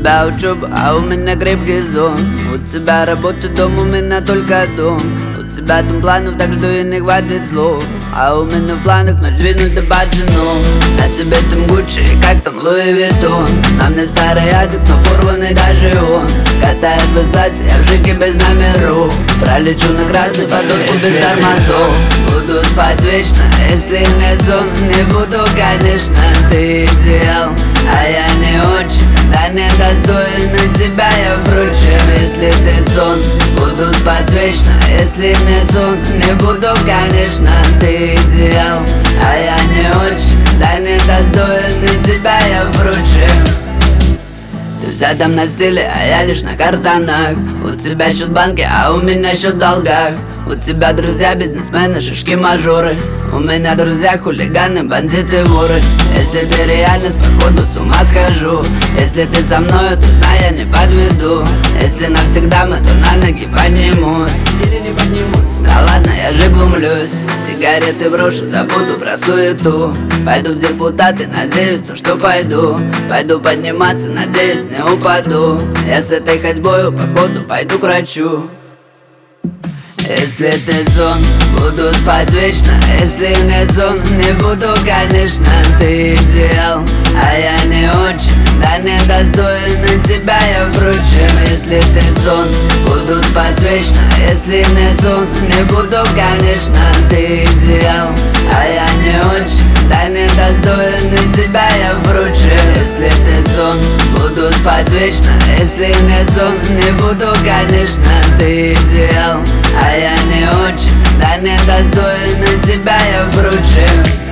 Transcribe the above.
тебя учеба, а у меня крепкий сон. У тебя работа, дом, у меня только дом. У тебя там планов, так что и не хватит слов. А у меня в планах ночь двинуть до пацану. На тебе там Гуччи и как там Луи Виттон. На мне старый язык, но порванный даже он. Катает в классе, я в жике без номеров. Пролечу на красный подсотку без тормозов. Буду спать вечно, если не сон. Не буду, конечно, ты идеал, а я не очень, да не достойна тебя я, впрочем, если ты сон. Буду спать вечно, если не сон. Не буду, конечно, ты идеал, а я не очень, да не достойна тебя я, впрочем. Ты вся там на стиле, а я лишь на картонах. У тебя счет в банке, а у меня счет в долгах. У тебя друзья бизнесмены, шишки мажоры. У меня друзья хулиганы, бандиты, воры. Если ты реальность, походу с ума схожу. Если ты со мною, то знай, я не подведу. Если навсегда мы, то на ноги поднимусь. Или не поднимусь. Да ладно, я же глумлюсь. Сигареты брошу, забуду про суету. Пойду в депутаты, надеюсь, то что пойду. Пойду подниматься, надеюсь, не упаду. Я с этой ходьбою, походу, пойду к врачу. Если ты сон, буду спать вечно. Если не сон, не буду, конечно, ты идеал, а я не очень, да не достойна тебя я, впрочем. Если ты сон, буду спать вечно. Если не сон, не буду, конечно, ты идеал, а я не очень, да не достойна тебя я, впрочем. Если ты сон, буду спать вечно. Если не сон, не буду, конечно, ты идеал, а я не очень, да не достойна тебя я, впрочем.